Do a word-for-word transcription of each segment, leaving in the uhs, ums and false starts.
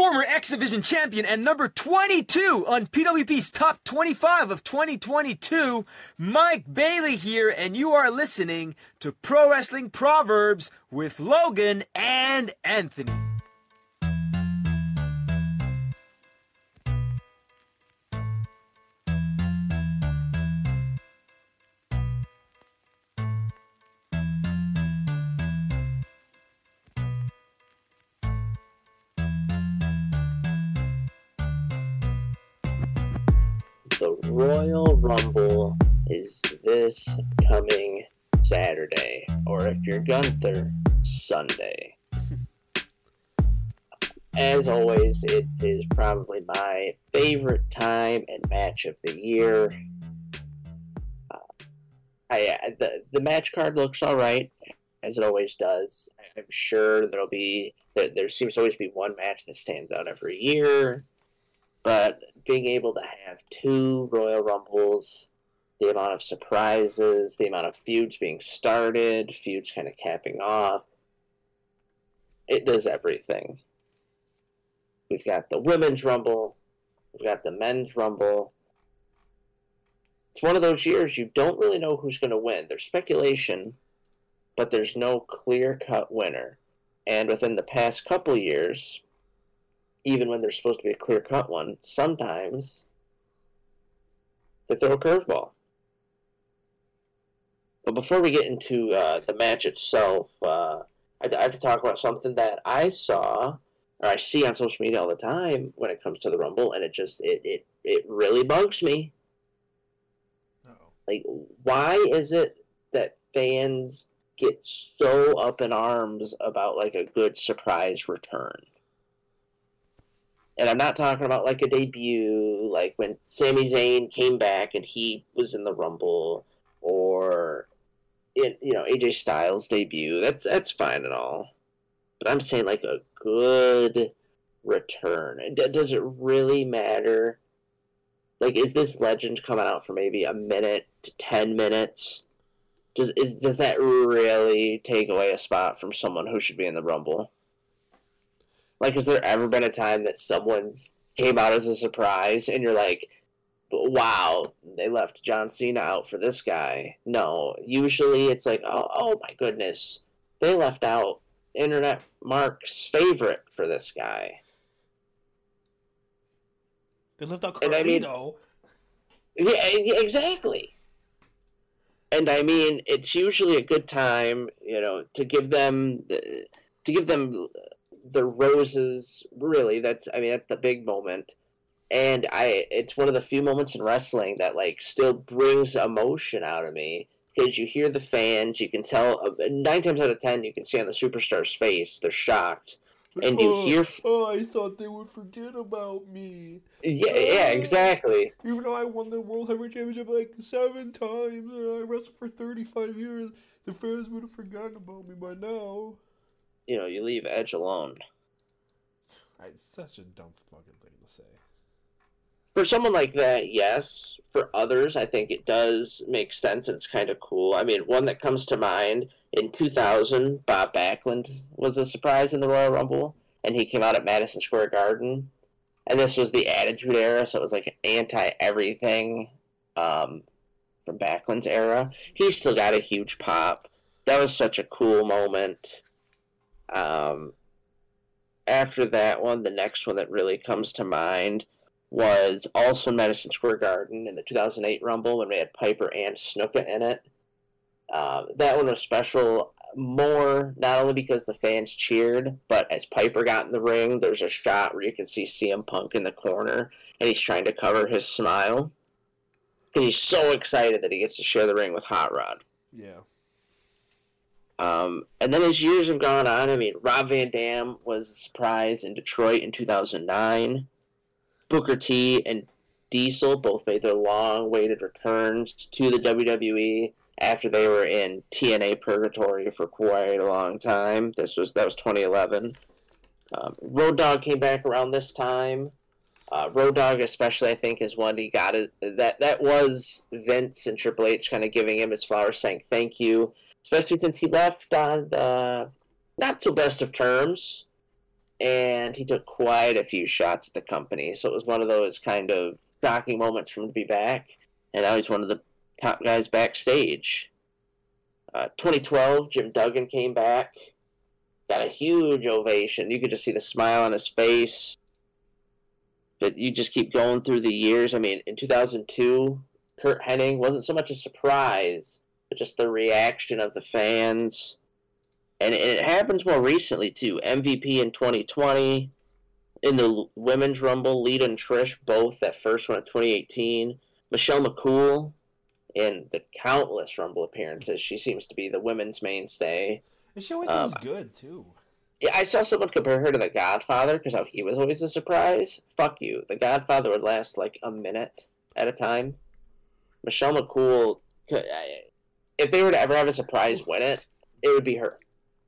former X Division champion and number twenty-two on P W P's Top twenty-five of twenty twenty-two, Mike Bailey here, and you are listening to Pro Wrestling Proverbs with Logan and Anthony. The Royal Rumble is this coming Saturday, or if you're Gunther, Sunday. As always, it is probably my favorite time and match of the year. Uh, I, the, the match card looks alright, as it always does. I'm sure there'll be, there, there seems to always be one match that stands out every year. But being able to have two Royal Rumbles, the amount of surprises, the amount of feuds being started, feuds kind of capping off, it does everything. We've got the Women's Rumble, we've got the Men's Rumble. It's one of those years you don't really know who's going to win. There's speculation, but there's no clear-cut winner. And within the past couple years, even when there's supposed to be a clear-cut one, sometimes they throw a curveball. But before we get into uh, the match itself, uh, I, I have to talk about something that I saw, or I see on social media all the time when it comes to the Rumble, and it just, it, it, it really bugs me. Uh-oh. Like, why is it that fans get so up in arms about, like, a good surprise return? And I'm not talking about, like, a debut, like when Sami Zayn came back and he was in the Rumble, or, it, you know, A J Styles' debut. That's that's fine and all. But I'm saying, like, a good return. Does it really matter? Like, is this legend coming out for maybe a minute to ten minutes? Does, is, does that really take away a spot from someone who should be in the Rumble? Like, has there ever been a time that someone's came out as a surprise and you're like, wow, they left John Cena out for this guy? No. Usually it's like, oh, oh my goodness, they left out Internet Mark's favorite for this guy. They left out Carlito. I mean, yeah, exactly. And I mean, it's usually a good time, you know, to give them, to give them the roses, really. That's, I mean, that's the big moment. And I, it's one of the few moments in wrestling that, like, still brings emotion out of me. Because you hear the fans, you can tell, nine times out of ten, you can see on the superstar's face, they're shocked. And you oh, hear... Oh, I thought they would forget about me. Yeah, yeah, exactly. Even though I won the World Heavyweight Championship, like, seven times, and I wrestled for thirty-five years, the fans would have forgotten about me by now. You know, you leave Edge alone. It's such a dumb fucking thing to say. For someone like that, yes. For others, I think it does make sense and it's kind of cool. I mean, one that comes to mind, in two thousand, Bob Backlund was a surprise in the Royal Rumble, and he came out at Madison Square Garden. And this was the Attitude Era, so it was like anti-everything um, from Backlund's era. He still got a huge pop. That was such a cool moment. Um, after that one, the next one that really comes to mind was also Madison Square Garden in the two thousand eight Rumble when we had Piper and Snuka in it. Um, that one was special more, not only because the fans cheered, but as Piper got in the ring, there's a shot where you can see C M Punk in the corner, and he's trying to cover his smile. Because he's so excited that he gets to share the ring with Hot Rod. Yeah. Um, and then as years have gone on, I mean, Rob Van Dam was a surprise in Detroit in two thousand nine. Booker T and Diesel both made their long-awaited returns to the W W E after they were in T N A purgatory for quite a long time. This was that was twenty eleven. Um, Road Dogg came back around this time. Uh, Road Dogg, especially, I think, is one he got it. That that was Vince and Triple H kind of giving him his flowers, saying thank you, especially since he left on the not so best of terms and he took quite a few shots at the company. So it was one of those kind of shocking moments for him to be back, and now he's one of the top guys backstage. Uh, twenty twelve, Jim Duggan came back, got a huge ovation. You could just see the smile on his face. But you just keep going through the years. I mean, in two thousand two, Kurt Hennig wasn't so much a surprise, but just the reaction of the fans. And it happens more recently, too. M V P in twenty twenty. In the Women's Rumble, Lita and Trish, both that first one in twenty eighteen. Michelle McCool in the countless Rumble appearances. She seems to be the women's mainstay. And she always Um, does good, too. Yeah, I saw someone compare her to The Godfather because how he was always a surprise. Fuck you. The Godfather would last like a minute at a time. Michelle McCool, if they were to ever have a surprise win it, it would be her.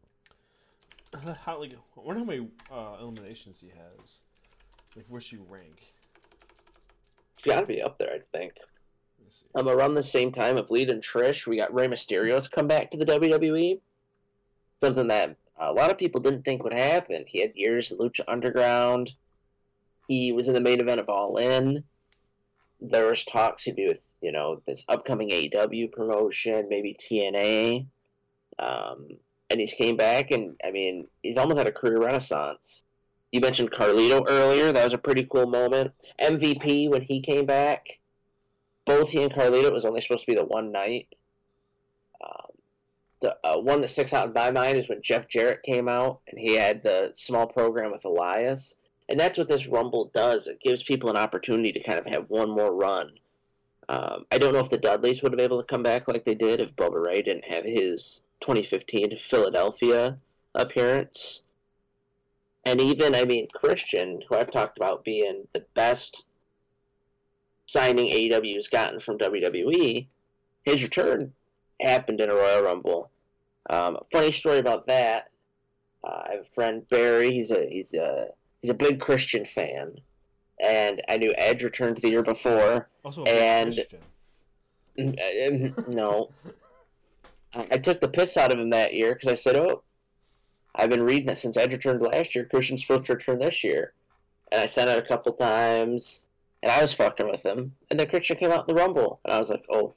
How, like, I wonder how many uh, eliminations he has. Like, where she rank? She gotta be up there, I think. Let me see. Um, around the same time of Lita and Trish, we got Rey Mysterio's come back to the W W E. Something that a lot of people didn't think would happen. He had years at Lucha Underground. He was in the main event of All In. There was talks he'd be with, you know, this upcoming A E W promotion, maybe T N A. Um, and he's came back, and, I mean, he's almost had a career renaissance. You mentioned Carlito earlier. That was a pretty cool moment. M V P, when he came back, both he and Carlito, it was only supposed to be the one night. Um, the uh, one that sticks out in my mind is when Jeff Jarrett came out, and he had the small program with Elias. And that's what this Rumble does. It gives people an opportunity to kind of have one more run. Um, I don't know if the Dudleys would have been able to come back like they did if Bubba Ray didn't have his twenty fifteen Philadelphia appearance. And even, I mean, Christian, who I've talked about being the best signing A E W's gotten from W W E, his return happened in a Royal Rumble. Um, funny story about that. Uh, I have a friend, Barry. He's a he's a he's a big Christian fan, and I knew Edge returned the year before. Also, a and Christian. no, I, I took the piss out of him that year because I said, "Oh, I've been reading it since Edge returned last year. Christian's supposed to return this year," and I sent it a couple times, and I was fucking with him. And then Christian came out in the Rumble, and I was like, "Oh,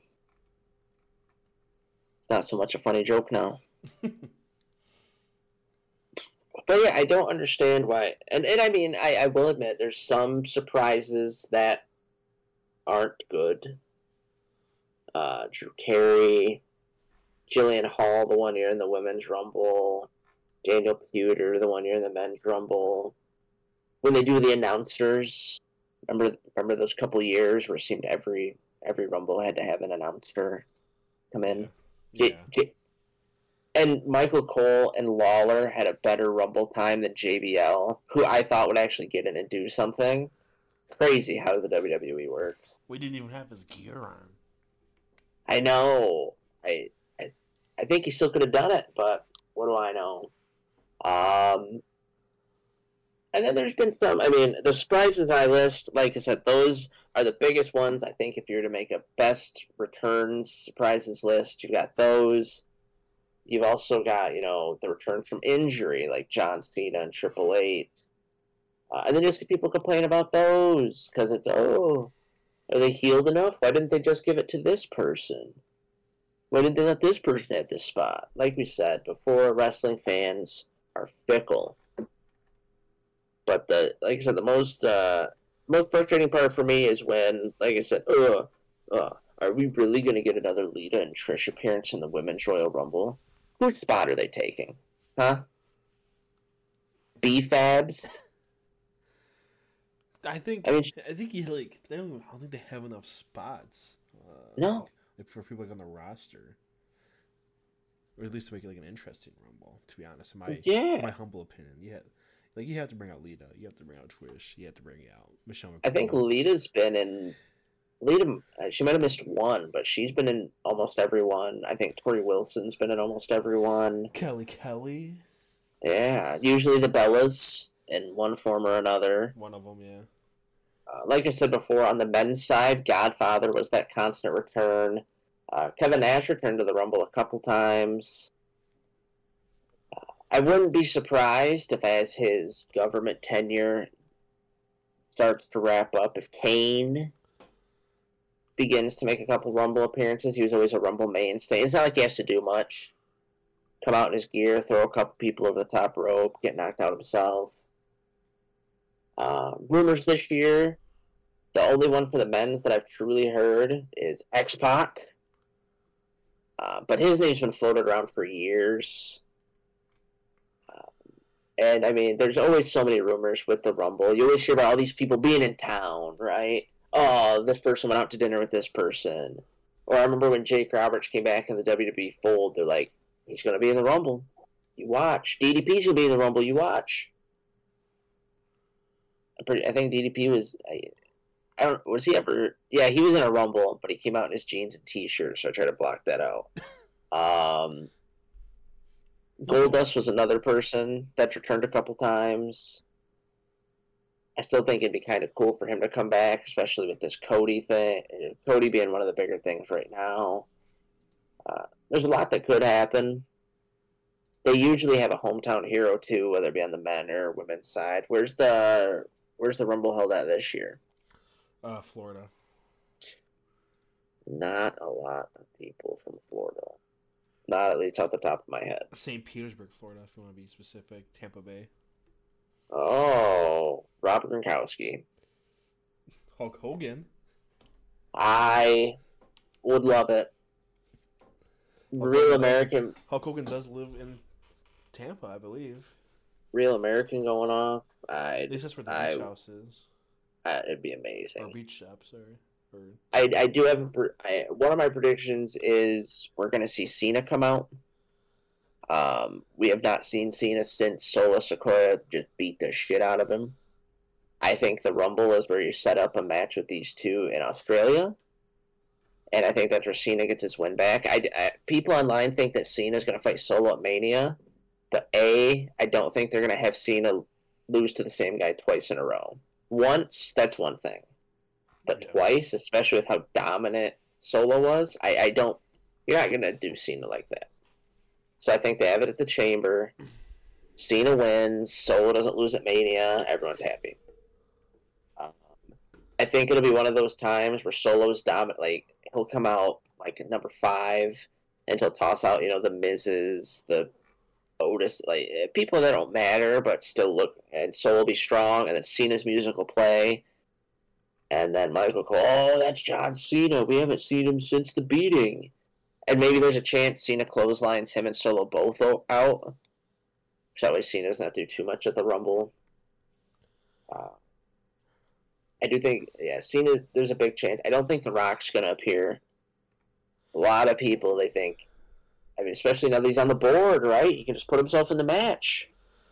it's not so much a funny joke now." But yeah, I don't understand why. And, and I mean, I, I will admit, there's some surprises that aren't good. Uh, Drew Carey, Jillian Hall, the one year in the Women's Rumble, Daniel Pewter, the one year in the Men's Rumble. When they do the announcers, remember remember those couple years where it seemed every every Rumble had to have an announcer come in? Yeah. J- J- And Michael Cole and Lawler had a better Rumble time than J B L, who I thought would actually get in and do something. Crazy how the W W E works. We didn't even have his gear on. I know. I, I I think he still could have done it, but what do I know? Um, and then there's been some, I mean, the surprises I list, like I said, those are the biggest ones. I think if you're to make a best returns surprises list, you've got those. You've also got, you know, the return from injury, like John Cena and Triple H. Uh, and then you see people complain about those, because it's, oh, are they healed enough? Why didn't they just give it to this person? Why didn't they let this person at this spot? Like we said before, wrestling fans are fickle. But, the like I said, the most, uh, most frustrating part for me is when, like I said, uh, uh, are we really going to get another Lita and Trish appearance in the Women's Royal Rumble? Whose spot are they taking? Huh? B-Fabs? I think I mean, I think you like they don't. I don't think they have enough spots. Uh, No. like, for people like on the roster, or at least to make it like an interesting Rumble. To be honest, in my Yeah. my humble opinion, yeah, like you have to bring out Lita, you have to bring out Trish, you have to bring out Michelle McCool. I think Lita's been in... Lita, she might have missed one, but she's been in almost every one. I think Tori Wilson's been in almost every one. Kelly Kelly, Yeah, usually the Bellas in one form or another. one of them, yeah. Uh, like I said before, on the men's side, Godfather was that constant return. Uh, Kevin Nash returned to the Rumble a couple times. Uh, I wouldn't be surprised if, as his government tenure starts to wrap up, if Kane begins to make a couple Rumble appearances. He was always a Rumble mainstay. It's not like he has to do much. Come out in his gear, throw a couple people over the top rope, get knocked out himself. Uh, rumors this year, the only one for the men's that I've truly heard is X-Pac. Uh, but his name's been floated around for years. And, I mean, there's always so many rumors with the Rumble. You always hear about all these people being in town, right? Oh, this person went out to dinner with this person. Or I remember when Jake Roberts came back in the W W E fold, they're like, he's going to be in the Rumble. You watch. D D P's going to be in the Rumble. You watch. I'm pretty, I think D D P was... I, I don't... Was he ever... Yeah, he was in a Rumble, but he came out in his jeans and T-shirt, so I tried to block that out. Um... Goldust was another person that's returned a couple times. I still think it'd be kind of cool for him to come back, especially with this Cody thing. Cody being one of the bigger things right now. Uh, there's a lot that could happen. They usually have a hometown hero too, whether it be on the men or women's side. Where's the Where's the Rumble held at this year? Uh, Florida. Not a lot of people from Florida. Not at least off the top of my head. Saint Petersburg, Florida, if you want to be specific. Tampa Bay. Oh, Robert Gronkowski. Hulk Hogan. I would love it. Hulk Real Hogan American. Does, Hulk Hogan does live in Tampa, I believe. Real American going off. I. At least that's where the I, beach house is. I, it'd be amazing. Or beach shop, sorry. Or... I, I do have a, I, one of my predictions is we're going to see Cena come out. Um, we have not seen Cena since Solo Sikoa just beat the shit out of him. I think the Rumble is where you set up a match with these two in Australia. And I think that's where Cena gets his win back. I, I, people online think that Cena is going to fight Solo at Mania. But A, I don't think they're going to have Cena lose to the same guy twice in a row. Once, that's one thing. But Yeah. twice, especially with how dominant Solo was, I, I don't... You're not going to do Cena like that. So I think they have it at the Chamber. Cena wins. Solo doesn't lose at Mania. Everyone's happy. Um, I think it'll be one of those times where Solo's dominant. Like, he'll come out, like, at number five, and he'll toss out, you know, the Miz's, the Otis, like, people that don't matter, but still look, and Solo will be strong, and then Cena's music will play. And then Michael will go, oh, that's John Cena. We haven't seen him since the beating. And maybe there's a chance Cena clotheslines him and Solo both out. So that way Cena doesn't have to do too much at the Rumble. Uh, I do think, yeah, Cena, there's a big chance. I don't think The Rock's going to appear. A lot of people, they think, I mean, especially now that he's on the board, right? He can just put himself in the match.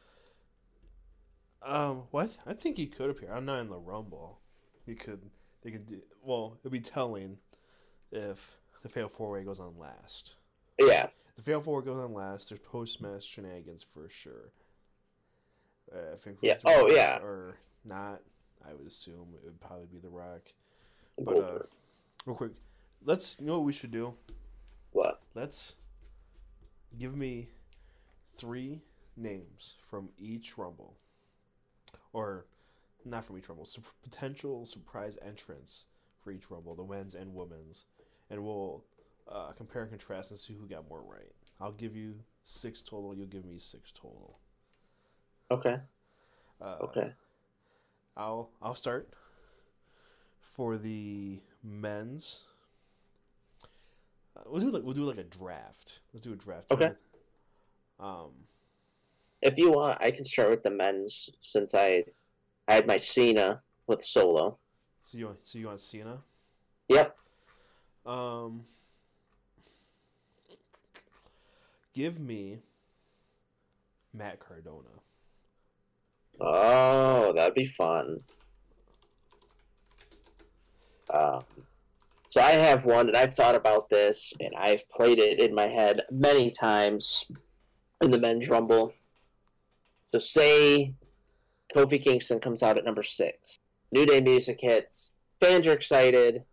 Um, what? I think he could appear. I'm not in the Rumble. He could. They could do. Well, it'd be telling if the Fatal Four Way goes on last. Yeah. If the Fatal Four Way goes on last, there's post match shenanigans for sure. Uh, if it Yeah. includes The Oh, Rock yeah. Or not, I would assume it would probably be The Rock. But uh, real quick, let's. You know what we should do? What? Let's give me three names from each Rumble, or not from each Rumble. Su- potential surprise entrants for each Rumble, the men's and women's, and we'll uh, compare and contrast and see who got more right. I'll give you six total. You'll give me six total. Okay. Uh, Okay. I'll I'll start for the men's. Uh, we'll do like we'll do like a draft. Let's do a draft. Okay. Um. If you want, I can start with the men's since I, I had my Cena with Solo. So you want so you want Cena? Yep. Um. Give me Matt Cardona. Oh, that'd be fun. Um, so I have one, and I've thought about this, and I've played it in my head many times in the men's Rumble. So say Kofi Kingston comes out at number six. New Day music hits. Fans are excited.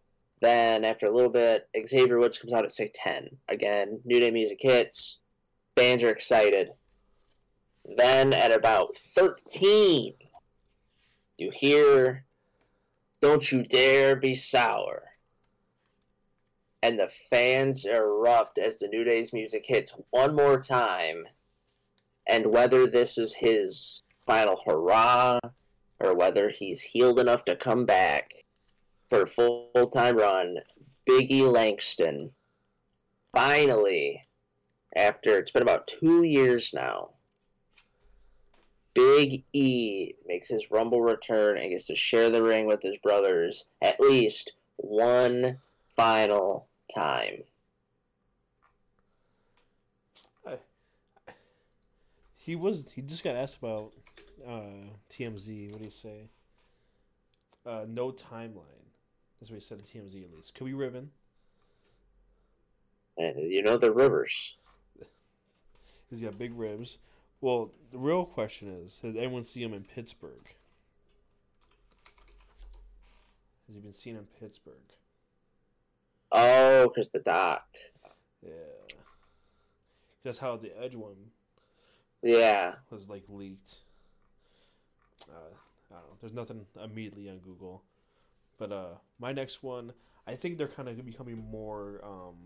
Then after a little bit, Xavier Woods comes out at say ten. Again, New Day music hits. Fans are excited. Then at about thirteen, you hear "Don't You Dare Be Sour." And the fans erupt as the New Day's music hits one more time. And whether this is his final hurrah or whether he's healed enough to come back for a full-time run, Big E Langston finally, after it's been about two years now, Big E makes his Rumble return and gets to share the ring with his brothers at least one final time. He was. He just got asked about uh, T M Z. What do you say? Uh, no timeline. That's what he said to T M Z at least. Could we ribbon? And you know the Rivers. He's got big ribs. Well, the real question is, did anyone see him in Pittsburgh? Has he been seen in Pittsburgh? Oh, because the doc. Yeah. That's how the Edge one Yeah. was, like, leaked. Uh, I don't know. There's nothing immediately on Google. But uh, my next one, I think they're kind of becoming more, um,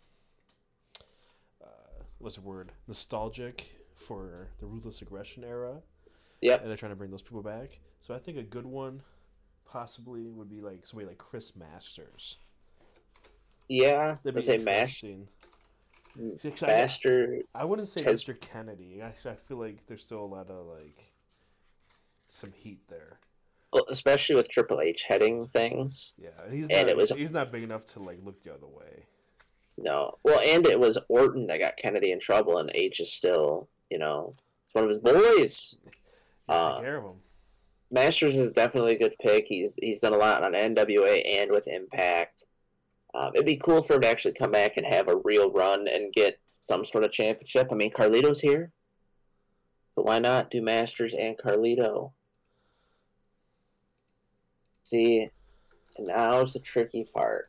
uh, what's the word? Nostalgic for the Ruthless Aggression era. Yep. And they're trying to bring those people back. So I think a good one possibly would be like somebody like Chris Masters. Yeah. That'd They be say Mash- interesting. Master. I, I wouldn't say Ted- Mister Kennedy. I, I feel like there's still a lot of like some heat there. Well, especially with Triple H heading things. Yeah, he's And not, it was- he's not big enough to like look the other way. No. Well, and it was Orton that got Kennedy in trouble, and H is still, you know, it's one of his boys. You Uh, take care of him. Masters is definitely a good pick. He's he's done a lot on N W A and with Impact. Um, it'd be cool for him to actually come back and have a real run and get some sort of championship. I mean, Carlito's here, but why not do Masters and Carlito? See, and now's the tricky part.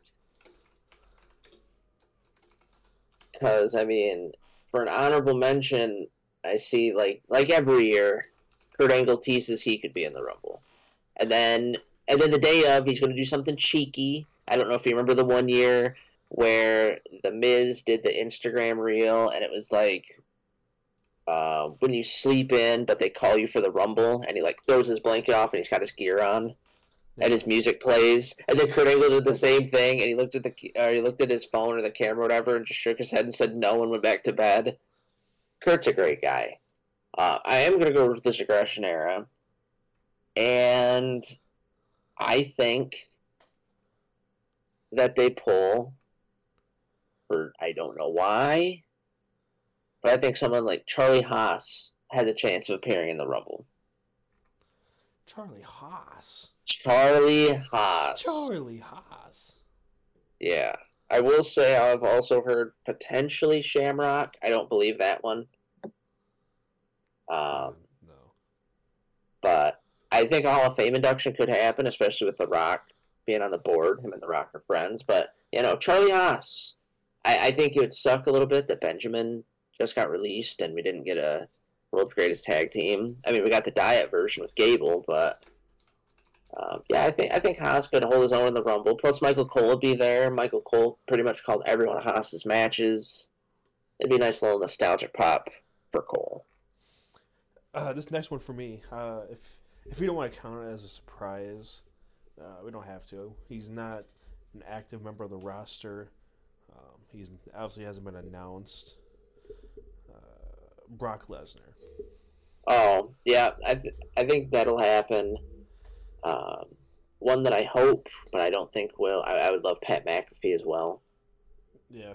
Because, I mean, for an honorable mention, I see, like like every year, Kurt Angle teases he could be in the Rumble. And then and then the day of, he's going to do something cheeky. I don't know if you remember the one year where The Miz did the Instagram reel, and it was like, uh, when you sleep in, but they call you for the Rumble, and he, like, throws his blanket off, and he's got his gear on, and his music plays. And then Kurt Angle did the same thing, and he looked at the or he looked at his phone or the camera or whatever, and just shook his head and said no, and went back to bed. Kurt's a great guy. Uh, I am going to go with this aggression era. And I think that they pull, or I don't know why, but I think someone like Charlie Haas has a chance of appearing in the Rumble. Charlie Haas. Charlie Haas. Charlie Haas. Yeah. I will say I've also heard potentially Shamrock. I don't believe that one. Um, no. But I think a Hall of Fame induction could happen, especially with The Rock being on the board. Him and The Rock are friends. But, you know, Charlie Haas. I, I think it would suck a little bit that Benjamin just got released and we didn't get a World's Greatest Tag Team. I mean, we got the Diet version with Gable, but um, yeah, I think I think Haas could hold his own in the Rumble. Plus, Michael Cole would be there. Michael Cole pretty much called every one of Haas's matches. It'd be a nice little nostalgic pop for Cole. Uh, this next one for me, uh, if if we don't want to count it as a surprise, uh, we don't have to. He's not an active member of the roster. Um, he's obviously hasn't been announced. Uh, Brock Lesnar. Oh, yeah, I th- I think that'll happen. Um, one that I hope, but I don't think will. I, I would love Pat McAfee as well. Yeah.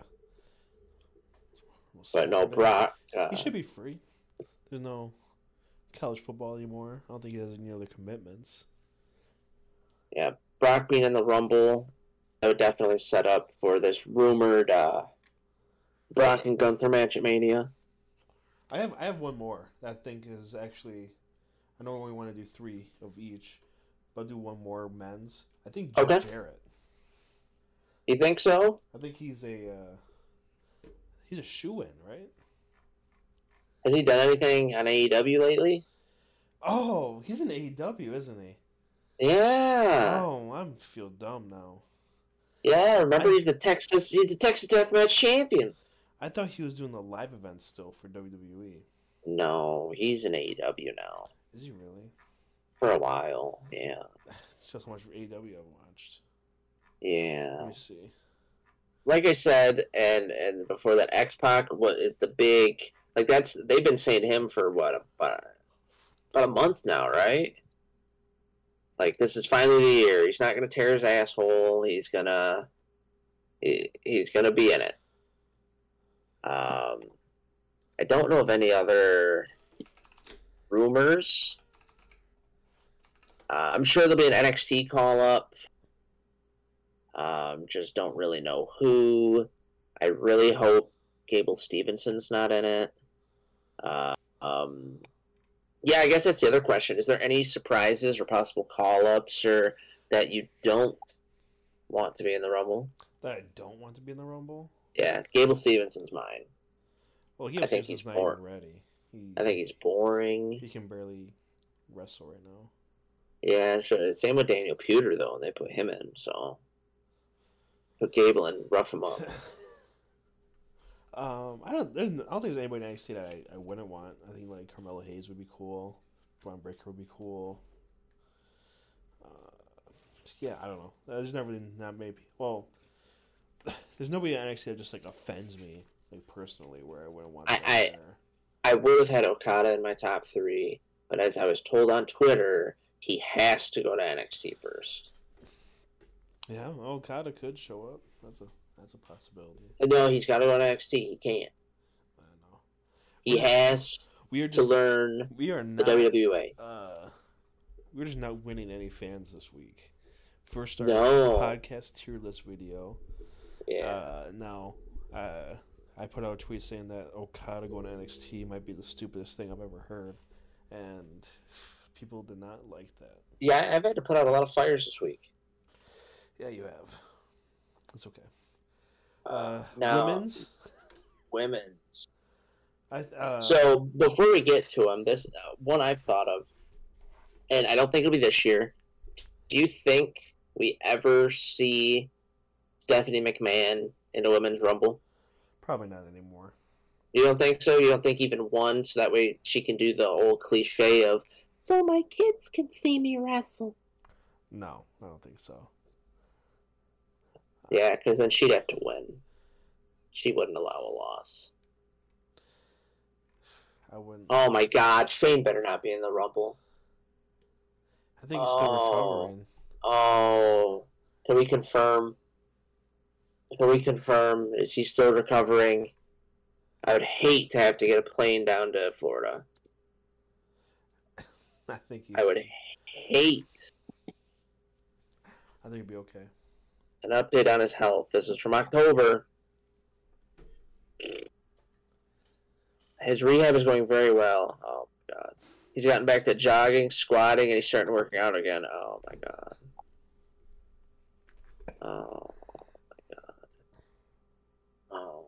We'll But no, see. Brock. Uh, He should be free. There's no college football anymore. I don't think he has any other commitments. Yeah, Brock being in the Rumble, that would definitely set up for this rumored uh, Brock and Gunther match at Mania. I have I have one more that I think is actually. I normally want to do three of each, but I'll do one more men's. I think Jeff Okay. Jarrett. You think so? I think he's a uh, he's a shoe-in, right? Has he done anything on A E W lately? Oh, he's in A E W, isn't he? Yeah. Oh, I feel dumb now. Yeah, remember I- he's the Texas he's the Texas Deathmatch champion. I thought he was doing the live events still for W W E. No, he's in A E W now. Is he really? For a while, yeah. It's just how much A E W I've watched. Yeah. Let me see. Like I said, and and before that, X-Pac what is the big like that's they've been saying him for what about, about a month now, right? Like this is finally the year. He's not gonna tear his asshole. He's gonna he, he's gonna be in it. Um, I don't know of any other rumors. Uh, I'm sure there'll be an N X T call up. Um, just don't really know who. I really hope Gable Stevenson's not in it. Uh, um, yeah, I guess that's the other question. Is there any surprises or possible call-ups or that you don't want to be in the Rumble? That I don't want to be in the Rumble? Yeah, Gable Stevenson's mine. Well, he I think is he's not bored. even ready. He, I think he's boring. he can barely wrestle right now. Yeah, sure. Same with Daniel Puder, though. They put him in, so... Put Gable and rough him up. um, I don't. There's, I don't think there's anybody in N X T that I, I wouldn't want. I think like Carmelo Hayes would be cool. Braun Breaker would be cool. Uh, yeah, I don't know. There's never really not maybe. Well, there's nobody in N X T that just like offends me like personally where I wouldn't want. To I- go I- there. I would have had Okada in my top three, but as I was told on Twitter, he has to go to N X T first. Yeah, Okada could show up. That's a that's a possibility. No, he's got to go to N X T. He can't. I don't know. He has We are to just learn we are the not W W A. uh we're just not winning any fans this week. First our No. podcast tier list video. Yeah. Uh now uh I put out a tweet saying that Okada going to N X T might be the stupidest thing I've ever heard. And people did not like that. Yeah, I've had to put out a lot of fires this week. Yeah, you have. It's okay. Uh, Uh, now, women's. women's. I uh, So before we get to them, this uh, one I've thought of, and I don't think it'll be this year. Do you think we ever see Stephanie McMahon in a women's rumble? probably not anymore. You don't think so? You don't think even one, so that way she can do the old cliche of, so my kids can see me wrestle. No, I don't think so. Yeah, because then she'd have to win. She wouldn't allow a loss. I wouldn't. Oh my God, Shane better not be in the rumble. I think he's still Oh. recovering. Oh, can we confirm? Can we confirm? Is he still recovering? I would hate to have to get a plane down to Florida. I think he's. I would hate I think he'd be okay. an update on his health. This is from October. His rehab is going very well. Oh my God. He's gotten back to jogging, squatting, and he's starting working out again. Oh my God. Oh my God. Oh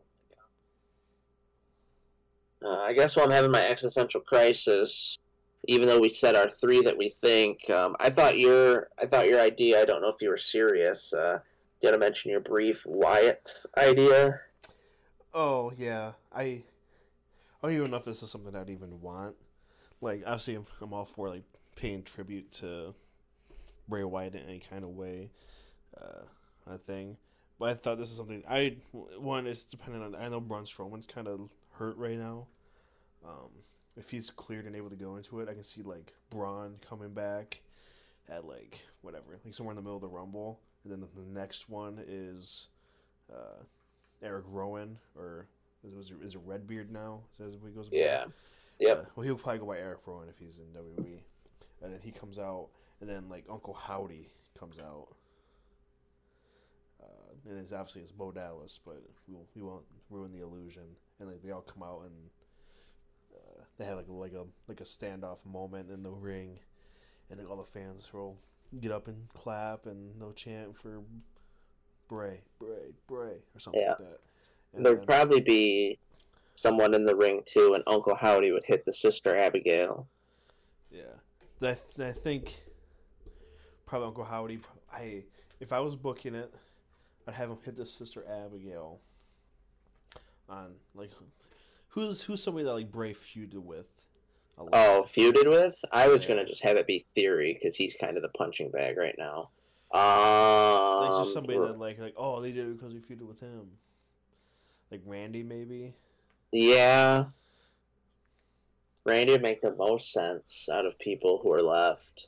my God. Uh, I guess while I'm having my existential crisis, even though we said our three that we think, um, I thought your I thought your idea. I don't know if you were serious. Uh, you want to mention your brief Wyatt idea? Oh yeah, I. I don't even know if this is something I'd even want. Like, obviously, I'm, I'm all for like paying tribute to Bray Wyatt in any kind of way, uh, I think. But I thought this is something I one is depending on. I know Braun Strowman's kind of hurt right now. Um, if he's cleared and able to go into it, I can see like Braun coming back at like whatever, like somewhere in the middle of the Rumble, and then the, the next one is uh, Eric Rowan or. Is it, is it Redbeard now? As he goes by? Yeah. Yep. Uh, well, he'll probably go by Eric Rowan if he's in W W E. And then he comes out, and then, like, Uncle Howdy comes out. Uh, and it's obviously it's Bo Dallas, but we'll, we won't ruin the illusion. And, like, they all come out, and uh, they have, like, like a like a standoff moment in the ring. And, like, all the fans will get up and clap, and they'll chant for Bray, Bray, Bray, or something Yeah. like that. And There'd then- probably be someone in the ring too, and Uncle Howdy would hit the Sister Abigail. Yeah, I, th- I think probably Uncle Howdy. I if I was booking it, I'd have him hit the Sister Abigail. On like, who's who's somebody that like Bray feuded with? A lot? Oh, feuded with? I was Yeah. gonna just have it be Theory because he's kind of the punching bag right now. Like Um, just somebody that like like oh they did it because we feuded with him. Like Randy maybe. yeah, Randy would make the most sense out of people who are left.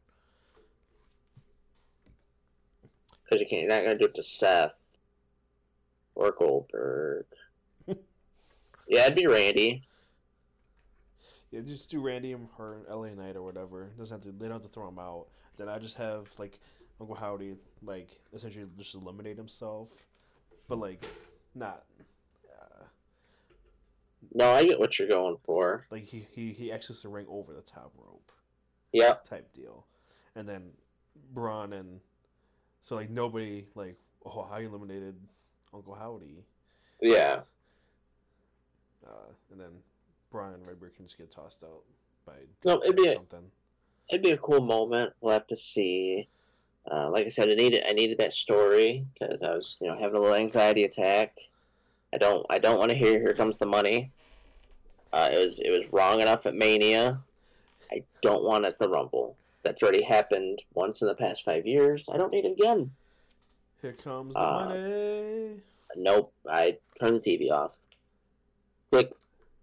Because you can't, you're not going to do it to Seth or Goldberg. Yeah, it'd be Randy. Yeah, just do Randy and her and L A Knight or whatever. Doesn't have to. They don't have to throw him out. Then I just have like Uncle Howdy like essentially just eliminate himself, but like not. Uh, No, I get what you're going for. like he, he he exits the ring over the top rope Yep. type deal, and then Braun and so like nobody like oh how you eliminated Uncle Howdy, Yeah. uh, and then Braun and Redbeard can just get tossed out by No, it'd be a, something. it'd be a cool moment. We'll have to see. Uh, like I said, I needed I needed that story because I was you know having a little anxiety attack. I don't I don't want to hear "Here Comes the Money." Uh, it was it was wrong enough at Mania. I don't want it at the Rumble. That's already happened once in the past five years. I don't need it again. Here comes the Uh, money. Nope. I turn the T V off. Click.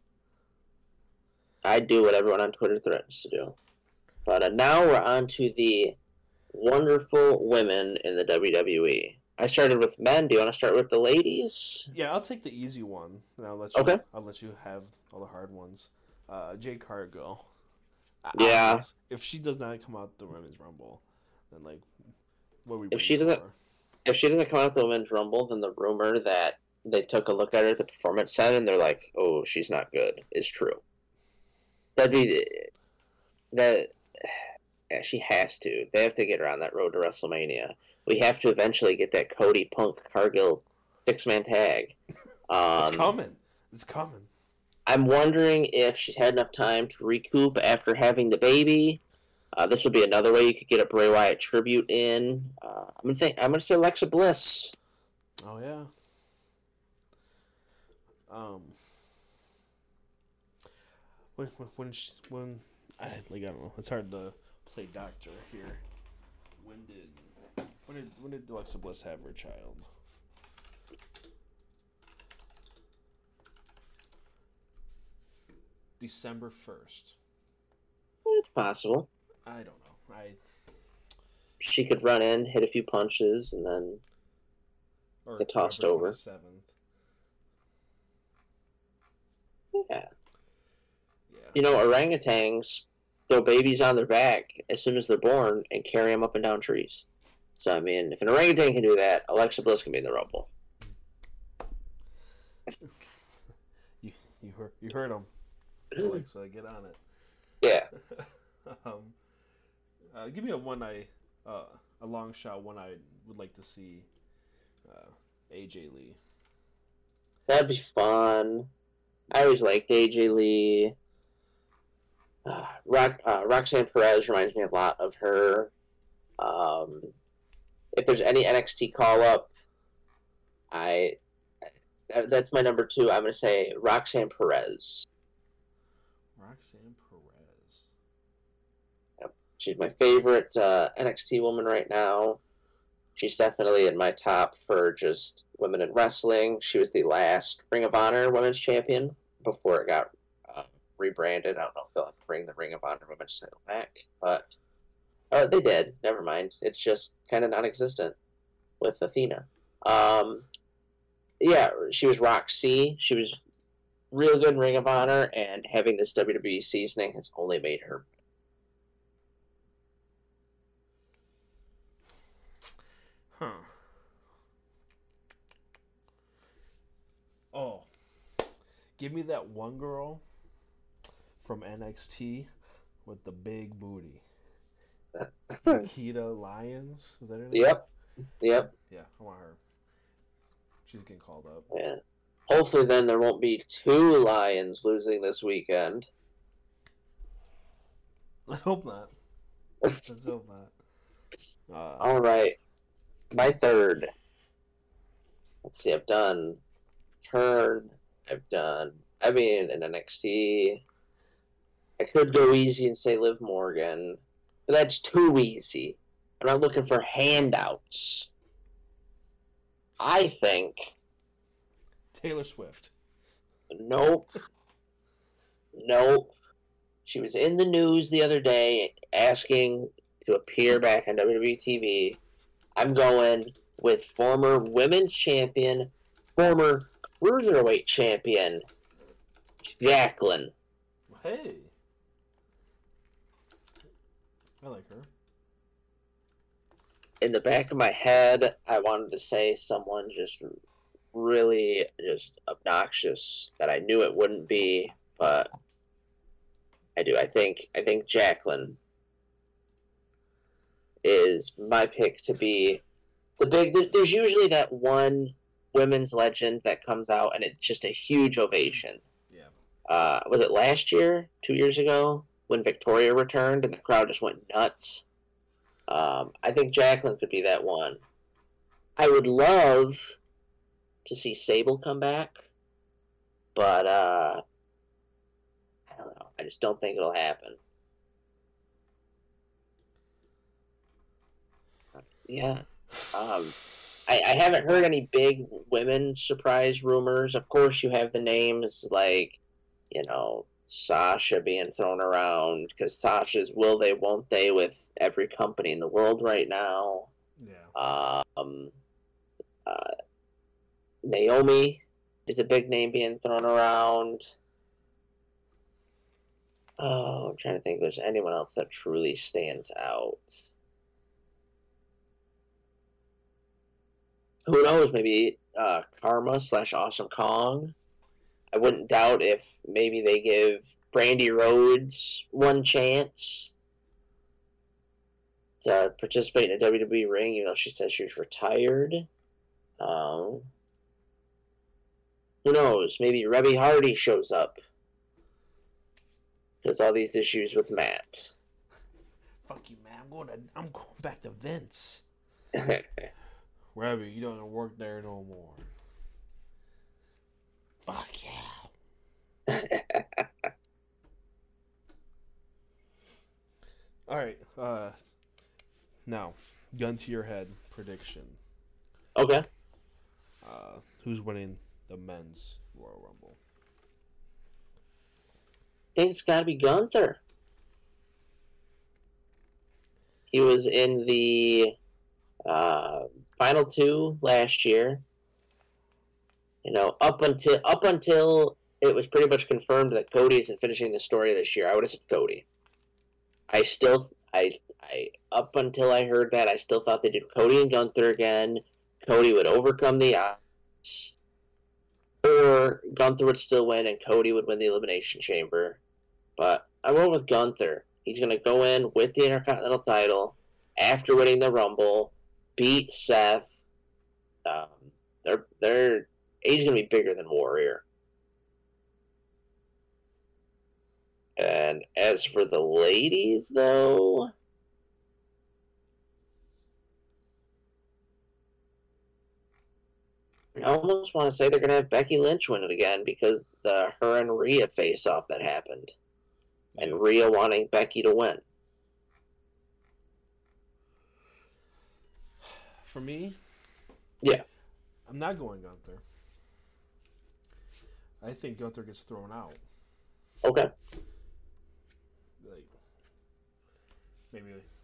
I do what everyone on Twitter threatens to do. But uh, now we're on to the wonderful women in the W W E. I started with men. Do you want to start with the ladies? Yeah, I'll take the easy one, and I'll let you. Okay. I'll let you have all the hard ones. Uh, Jade Cargill. I- Yeah. I- if she does not come out the women's rumble, then like, what are we? If she waiting doesn't- for? If she doesn't come out the women's rumble, then the rumor that they took a look at her at the performance center and they're like, "Oh, she's not good," is true. That'd be that. Yeah, she has to. They have to get her on that road to WrestleMania. We have to eventually get that Cody Punk Cargill six man tag. Um, It's coming. It's coming. I'm wondering if she's had enough time to recoup after having the baby. Uh, this would be another way you could get a Bray Wyatt tribute in. Uh, I'm gonna think. I'm gonna say Alexa Bliss. Oh yeah. Um. When when when, she, when I like I don't know. It's hard to play doctor here. When did when did when did Alexa Bliss have her child? December first. It's possible. I don't know. I She could run in, hit a few punches, and then or Get tossed November over. twenty-seventh. yeah. Yeah. You know, orangutans throw babies on their back as soon as they're born and carry them up and down trees. So I mean, if an orangutan can do that, Alexa Bliss can be in the Rumble. You you heard you heard him. Alexa, get on it. Yeah. um, uh, give me a one I, uh, a long shot one I would like to see. Uh, A J Lee. That'd be fun. I always liked A J Lee. Uh, Rock, uh, Roxanne Perez reminds me a lot of her. Um, if there's any N X T call up, I that, that's my number two. I'm gonna say Roxanne Perez. Roxanne Perez. She's my favorite uh, N X T woman right now. She's definitely in my top for just women in wrestling. She was the last Ring of Honor Women's Champion before it got uh, rebranded. I don't know if they'll have to bring the Ring of Honor Women's title back, but uh, they did. Never mind. It's just kind of non-existent with Athena. Um, yeah, she was Roxy. She was real good in Ring of Honor, and having this W W E seasoning has only made her. Huh. Oh. Give me that one girl from N X T with the big booty. Nikita Lyons? Is that her name? Yep. Yep. Yeah, I want her. She's getting called up. Yeah. Hopefully, then there won't be two Lions losing this weekend. Let's hope not. Let's hope not. Uh, All right, my third. Let's see. I've done Turn. I've done. I mean, in N X T. I could go easy and say Liv Morgan, but that's too easy. I'm not looking for handouts. I think. Taylor Swift. Nope. Nope. She was in the news the other day asking to appear back on W W E T V. I'm going with former women's champion, former cruiserweight champion, Jacqueline. Hey. I like her. In the back of my head, I wanted to say someone just really just obnoxious that I knew it wouldn't be, but I do. I think I think Jacqueline is my pick to be the big. There's usually that one women's legend that comes out and it's just a huge ovation. Yeah. Uh, was it last year, two years ago, when Victoria returned and the crowd just went nuts? Um, I think Jacqueline could be that one. I would love to see Sable come back, but uh, I don't know. I just don't think it'll happen. Yeah. Um, I, I haven't heard any big women surprise rumors. Of course, you have the names like, you know, Sasha being thrown around because Sasha's will they, won't they with every company in the world right now. Yeah. Um, uh, Naomi is a big name being thrown around. Oh, I'm trying to think if there's anyone else that truly stands out. Who knows? Maybe uh, Karma slash Awesome Kong. I wouldn't doubt if maybe they give Brandy Rhodes one chance to participate in a W W E ring, even though she says she's retired. Um, who knows? Maybe Rebby Hardy shows up. Because all these issues with Matt. Fuck you, man. I'm going to. I'm going back to Vince. Rebby, he doesn't work there no more. Fuck yeah. All right. Uh, now, gun to your head prediction. Okay. Uh, who's winning the men's Royal Rumble? I think it's got to be Gunther. He was in the uh, final two last year. You know, up until up until it was pretty much confirmed that Cody isn't finishing the story this year, I would have said Cody. I still, I, I up until I heard that, I still thought they'd do Cody and Gunther again. Cody would overcome the odds, or Gunther would still win and Cody would win the Elimination Chamber. But I went with Gunther. He's going to go in with the Intercontinental title after winning the Rumble, beat Seth. Um, they're they're he's going to be bigger than Warrior. And as for the ladies, though, I almost want to say they're going to have Becky Lynch win it again because the her and Rhea face-off that happened. And Rhea wanting Becky to win. For me? Yeah. I'm not going Gunther. I think Gunther gets thrown out. Okay. Like, maybe,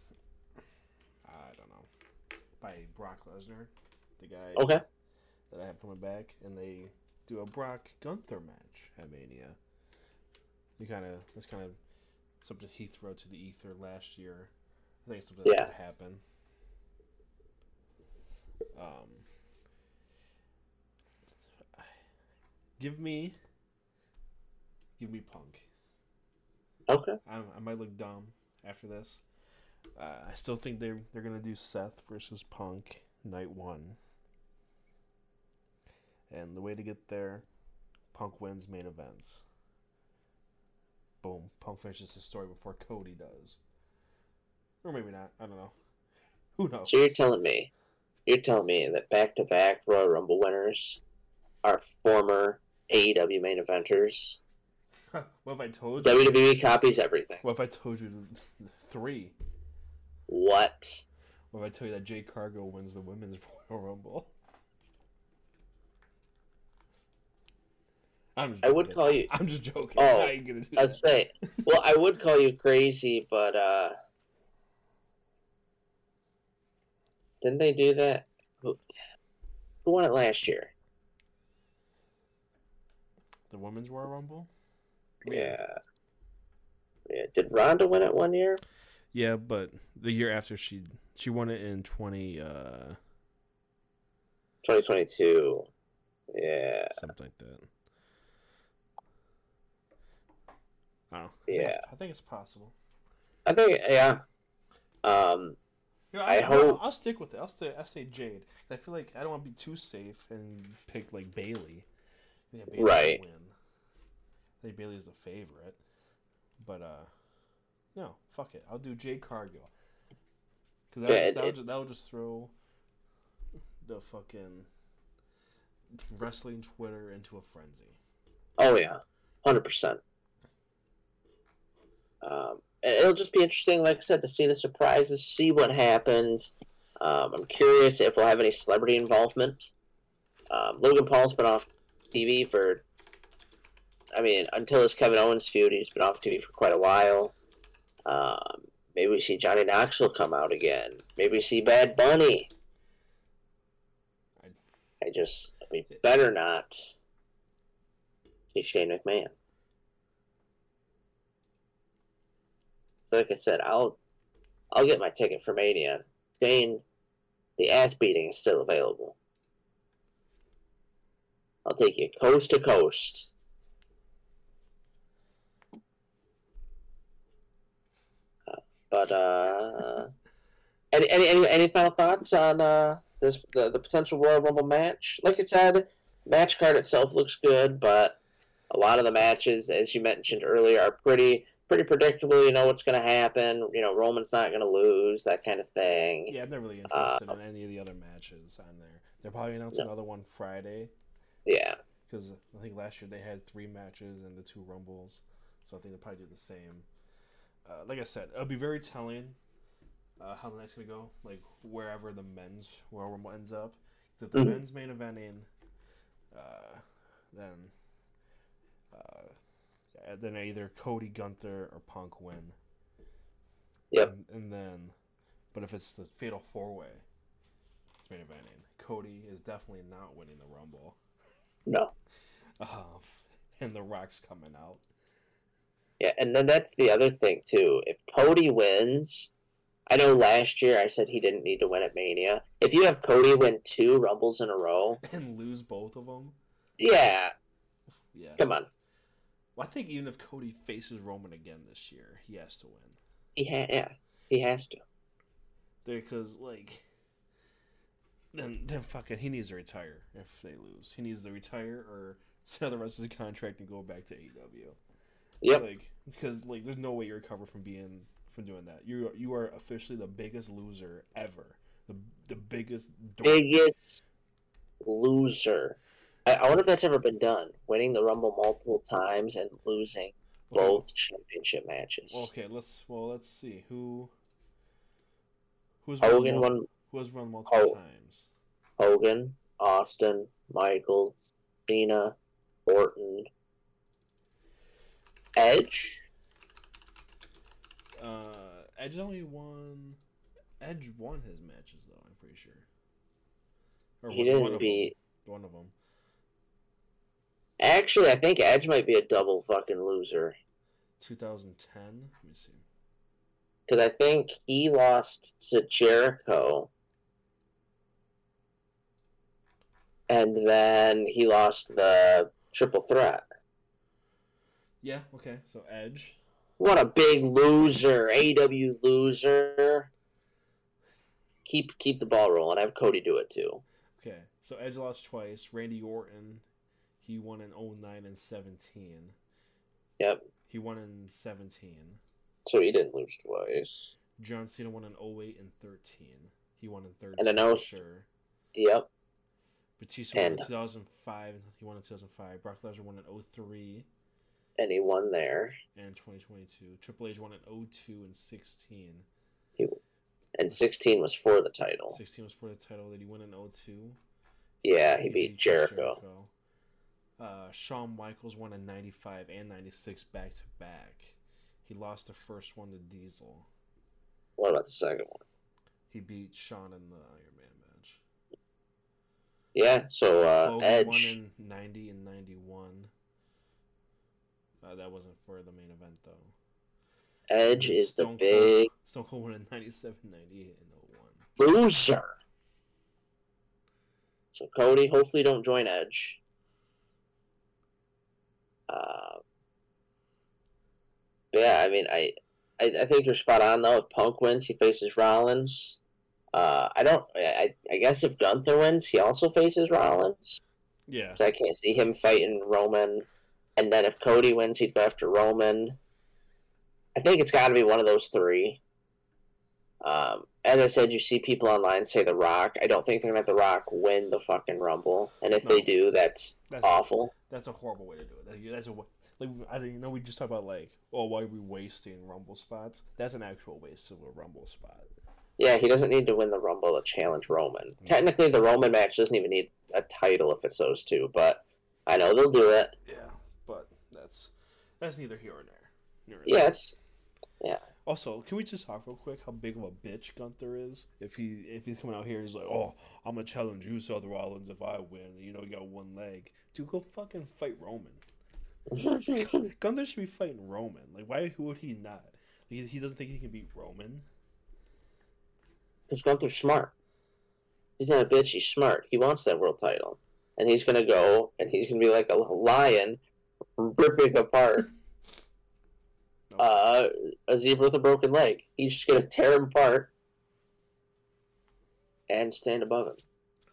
I don't know, by Brock Lesnar, the guy Okay. that I have coming back, and they do a Brock Gunther match at Mania. You kind of, that's kind of something he threw to the ether last year. I think it's something Yeah. that could happen. Um, give me, give me Punk. Okay. I, I might look dumb after this. Uh, I still think they're they're gonna do Seth versus Punk night one, and the way to get there Punk wins main events. Boom. Punk finishes his story before Cody does. Or maybe not. I don't know. Who knows? So you're telling me, you're telling me that back-to-back Royal Rumble winners are former A E W main eventers? What if I told you? W W E copies everything. What if I told you three? What? What if I tell you that Jade Cargill wins the women's Royal Rumble? I'm just I would call you. I'm just joking. Oh, How you gonna do I that? say, well, I would call you crazy, but uh, didn't they do that? Who, who won it last year? The women's Royal Rumble? Yeah. Yeah. Did Ronda win it one year? Yeah, but the year after she she won it in twenty uh twenty twenty-two. Yeah. something like that. Oh, Yeah. I think it's possible. I think, yeah. Um, You know, I, I hope- I'll, I'll stick with it. I'll say I say Jade. I feel like I don't want to be too safe and pick like Bailey. Yeah, Bailey Right. Win. I think Bailey's the favorite, but uh, no, fuck it. I'll do Jade Cargill because that Yeah, it- that'll, it- just, that'll just throw the fucking wrestling Twitter into a frenzy. oh, yeah. one hundred percent. Um, it'll just be interesting, like I said, to see the surprises, see what happens. Um, I'm curious if we'll have any celebrity involvement. Um, Logan Paul's been off T V for, I mean, until his Kevin Owens feud, he's been off T V for quite a while. Um, maybe we see Johnny Knoxville come out again. Maybe we see Bad Bunny. I just, we better not see Shane McMahon. So like I said, I'll I'll get my ticket for Mania. Shane, the ass beating is still available. I'll take you coast to coast. Uh, but uh, any, any any any final thoughts on uh this the, the potential Royal Rumble match? Like I said, match card itself looks good, but a lot of the matches, as you mentioned earlier, are pretty pretty predictable. You know what's going to happen. You know, Roman's not going to lose, that kind of thing. Yeah, I'm not really interested Uh, in any of the other matches on there. They'll probably announce No. another one Friday Yeah. because I think last year they had three matches and the two Rumbles, so I think they'll probably do the same. Uh, like I said, it'll be very telling uh, how the night's gonna go. Like wherever the men's Royal Rumble ends up. 'Cause if the Mhm. men's main eventing, uh, then uh, yeah, then either Cody, Gunther, or Punk win. Yep. And, and then, but if it's the Fatal Four Way, it's main eventing. Cody is definitely not winning the Rumble. No. Um, and The Rock's coming out. Yeah, and then that's the other thing too. If Cody wins, I know last year I said he didn't need to win at Mania. If you have Cody win two Rumbles in a row, And lose both of them. yeah, Yeah. come on. Well, I think even if Cody faces Roman again this year, he has to win. He ha- yeah, he has to. Because, like, then, then fucking, he needs to retire if they lose. He needs to retire or sell the rest of his contract and go back to A E W. Yep. Like, because, like, there's no way you recover from being, from doing that. You you are officially the biggest loser ever. The, the biggest dork. Biggest loser. I, I wonder if that's ever been done. Winning the Rumble multiple times and losing Okay. both championship matches. Okay, let's, well, let's see. Who, who's Hogan run, mul- won. who has run multiple Oh. times? Hogan, Austin, Michaels, Cena, Orton, Edge. Uh, Edge only won. Edge won his matches though. I'm pretty sure. Or He one- one didn't of beat. them. One of them. Actually, I think Edge might be a double fucking loser. twenty ten. Let me see. Because I think he lost to Jericho. And then he lost the triple threat. Yeah. Okay. So Edge. What a big loser. A E W loser. Keep keep the ball rolling. Have Cody do it too. Okay. So Edge lost twice. Randy Orton. He won in oh nine and seventeen. Yep. He won in seventeen. So he didn't lose twice. John Cena won in oh eight and thirteen. He won in thirteen And I know, for sure. Yep. Batista And- won in two thousand five. He won in two thousand five. Brock Lesnar won in oh three And he won there. and twenty twenty-two. Triple H won in oh two and sixteen. And sixteen was for the title. sixteen was for the title. Did he win in oh two? Yeah, he beat Chris Jericho. Uh, Shawn Michaels won in ninety-five and ninety-six back to back. He lost the first one to Diesel. What about the second one? He beat Shawn in the Iron Man match. Yeah, so uh, Hogan Edge. won in ninety and ninety-one. Uh, that wasn't for the main event, though. Edge And is the Stone big Cold, Stone Cold won in ninety-seven, ninety-eight, and oh one. loser. So Cody, hopefully don't join Edge. Uh, yeah, I mean, I, I, I think you're spot on though. If Punk wins, he faces Rollins. Uh, I don't. I, I guess if Gunther wins, he also faces Rollins. Yeah. So I can't see him fighting Roman. And then if Cody wins, he'd go after Roman. I think it's got to be one of those three. Um, as I said, you see people online say The Rock. I don't think they're going to have The Rock win the fucking Rumble. And if No. they do, that's, That's awful. That's a horrible way to do it. That- That's a like I don't you know we just talked about like oh why are we wasting Rumble spots? That's an actual waste of a Rumble spot. Yeah, he doesn't need to win the Rumble to challenge Roman. Technically, the Roman match doesn't even need a title if it's those two, but I know they'll do it. Yeah, but that's that's neither here or there. Neither Yeah, it's, yeah. Also, can we just talk real quick how big of a bitch Gunther is? If he if he's coming out here, he's like, "Oh, I'm gonna challenge you, Seth Rollins, if I win." You know, you got one leg. Dude, go fucking fight Roman. Gunther should be fighting Roman. Like, why would he not? He, he doesn't think he can beat Roman. Because Gunther's smart. He's not a bitch, he's smart. He wants that world title. And he's going to go, and he's going to be like a lion, ripping apart uh, a zebra with a broken leg. He's just going to tear him apart and stand above him.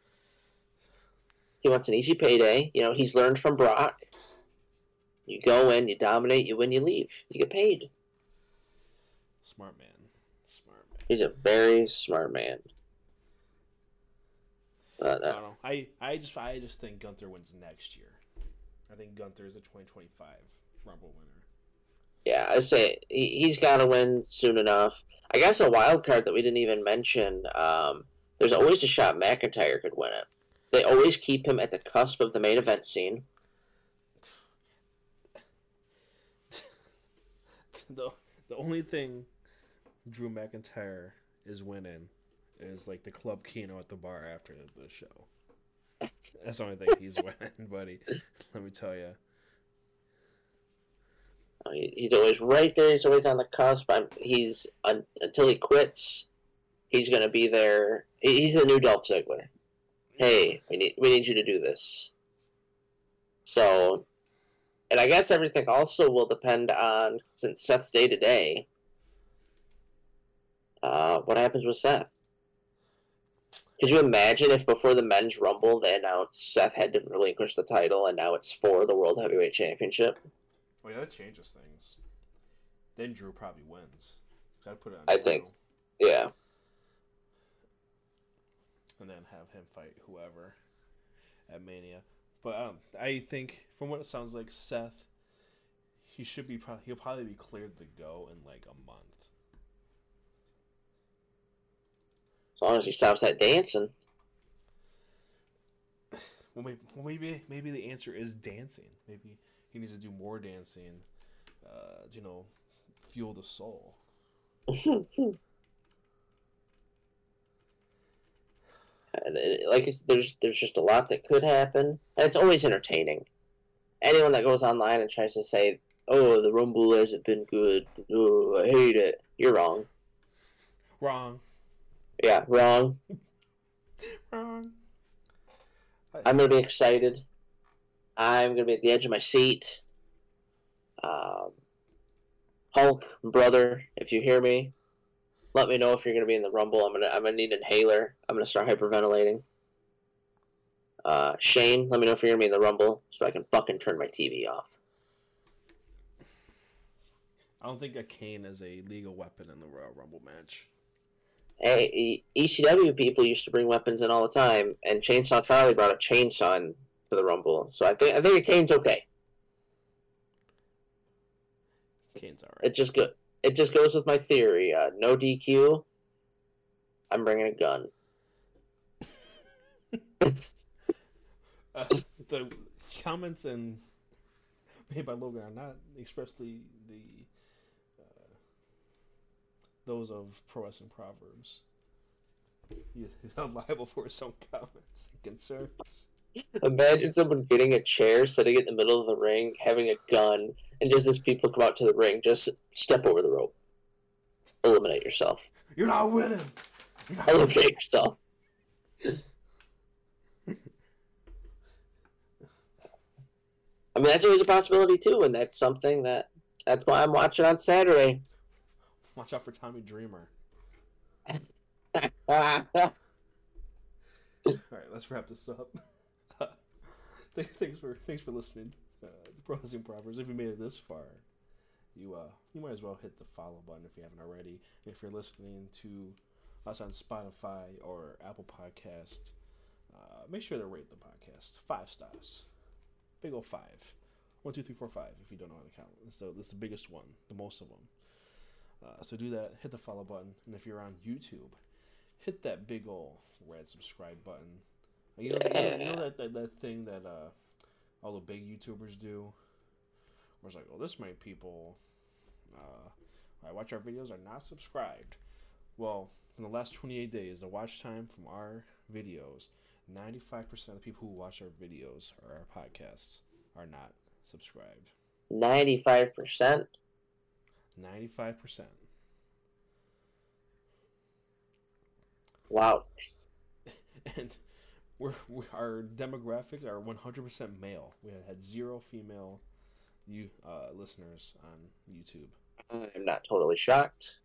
He wants an easy payday. You know, he's learned from Brock. You go in, you dominate, you win, you leave. You get paid. Smart man. Smart man. He's a very smart man. But, I uh, don't know. I, I just I just think Gunther wins next year. I think Gunther is a twenty twenty-five Rumble winner. yeah, I say he, he's got to win soon enough. I guess a wild card that we didn't even mention, um, there's always a shot McIntyre could win it. They always keep him at the cusp of the main event scene. the the only thing Drew McIntyre is winning is like the Club Kino at the bar after the show. That's the only thing he's winning, buddy. Let me tell you. Uh, he- He's always right there. He's always on the cusp. I'm, he's un, until he quits. He's gonna be there. He- He's the new Dolph Ziggler. Hey, we need we need you to do this. So, and I guess everything also will depend on, since Seth's day to day. Uh, what happens with Seth? Could you imagine if before the men's rumble they announced Seth had to relinquish the title and now it's for the World Heavyweight Championship? Well, yeah, that changes things. Then Drew probably wins. Gotta put it on I Drew, think. Yeah. and then have him fight whoever at Mania. But um, I think, from what it sounds like, Seth, he should be pro- he'll probably be cleared to go in like a month. As long as he stops that dancing. Well, maybe, well, maybe maybe the answer is dancing. Maybe he needs to do more dancing. Uh, you know, fuel the soul. And it, like it's, there's there's just a lot that could happen, and it's always entertaining. Anyone that goes online and tries to say, "Oh, the Rumble hasn't been good. Oh, I hate it," you're wrong. Wrong. Yeah, wrong. Wrong. I'm gonna be excited. I'm gonna be at the edge of my seat. Um, Hulk, brother, if you hear me, let me know if you're gonna be in the Rumble. I'm gonna I'm gonna need an inhaler. I'm gonna start hyperventilating. Uh, Shane, let me know if you're going to be in the Rumble so I can fucking turn my T V off. I don't think a cane is a legal weapon in the Royal Rumble match. Hey, E C W people used to bring weapons in all the time, and Chainsaw Charlie brought a chainsaw in to the Rumble, so I think I think a cane's okay. Cane's alright. It just go it just goes with my theory. Uh, no D Q. I'm bringing a gun. uh, the comments and made by Logan are not expressly the uh, those of Pro Wrestling Proverbs. He's held liable for his own comments and concerns. Imagine someone getting a chair, sitting in the middle of the ring, having a gun, and just as people come out to the ring, just step over the rope. Eliminate yourself. You're not winning. You're not Eliminate winning. yourself. I mean, that's always a possibility, too, and that's something that... That's why I'm watching on Saturday. Watch out for Tommy Dreamer. Ah, All right, let's wrap this up. thanks for thanks for listening uh, to Pro Wrestling Proverbs. If you made it this far, you uh you might as well hit the follow button if you haven't already. If you're listening to us on Spotify or Apple Podcast, uh, make sure to rate the podcast five stars. Big ol' five. One, two, three, four, five. If you don't know how to count, so this is the biggest one, the most of them. Uh, so do that. Hit the follow button, and if you're on YouTube, hit that big ol' red subscribe button. You know, you know, you know that, that that thing that uh, all the big YouTubers do, where it's like, well, this many people, uh, I watch our videos are not subscribed. Well, in the last twenty-eight days, the watch time from our videos, ninety-five percent of the people who watch our videos or our podcasts are not subscribed. ninety-five percent? ninety-five percent. Wow. And we're, we our demographics are one hundred percent male. We had, had zero female you uh, listeners on YouTube. I'm not totally shocked.